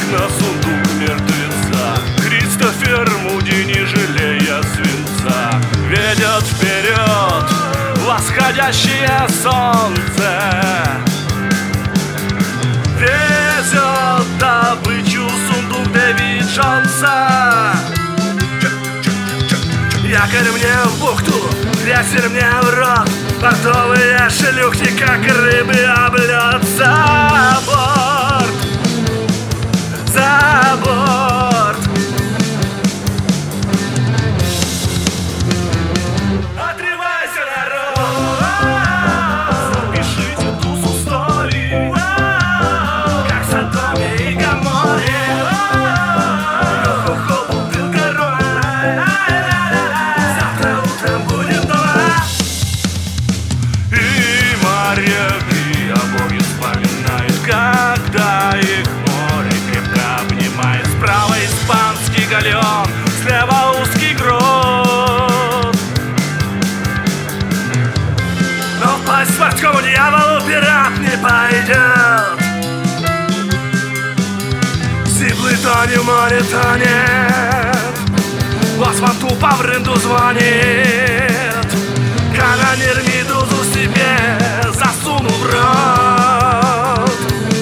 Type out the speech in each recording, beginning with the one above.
на сундук мертвеца. Кристофер Муди, не жалея свинца, ведет вперед восходящее солнце. Везет добычу сундук Дэвид Джонса. Якорь мне в бухту, ветер мне в рот, портовые шлюхи, как рыбы, облет. За борт, за борт. Отрывайся, народ, запишите тусу стори, как в Содоме и Гоморе. Йо-хо-хо, был король, завтра утром будет дома. И моряки обои вспоминают, когда их море крепко обнимает. Справа испанский галеон, слева узкий грот. Но впасть морскому дьяволу пират не пойдет. Сиплый тони в море тонет, Босман тупо в рынду звонит. Канонир медузу себе засунул в рот.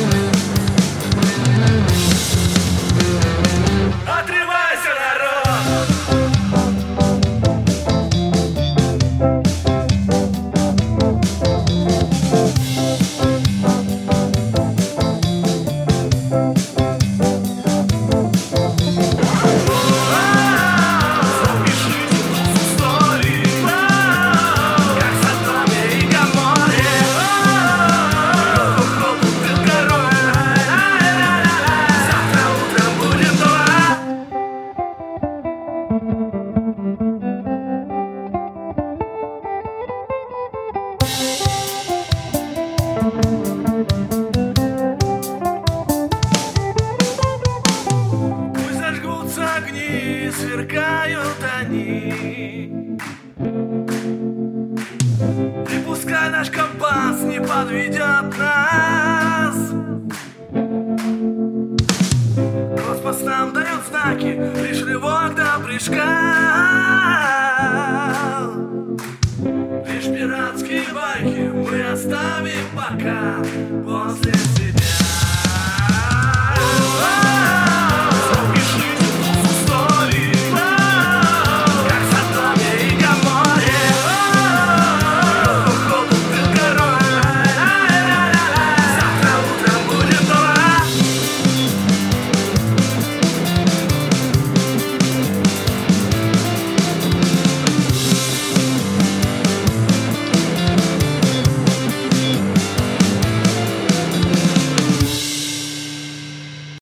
Отрывайся, народ. Запишите тусу стори, как в Содоме и Гоморе. Йо-хо-хо, был король, завтра утром будет дома. Пусть зажгутся огни, сверкают они, и пускай наш компас не подведет нас. Космос нам дает знаки, лишь рывок до прыжка. Лишь пиратские байки мы оставим пока после себя.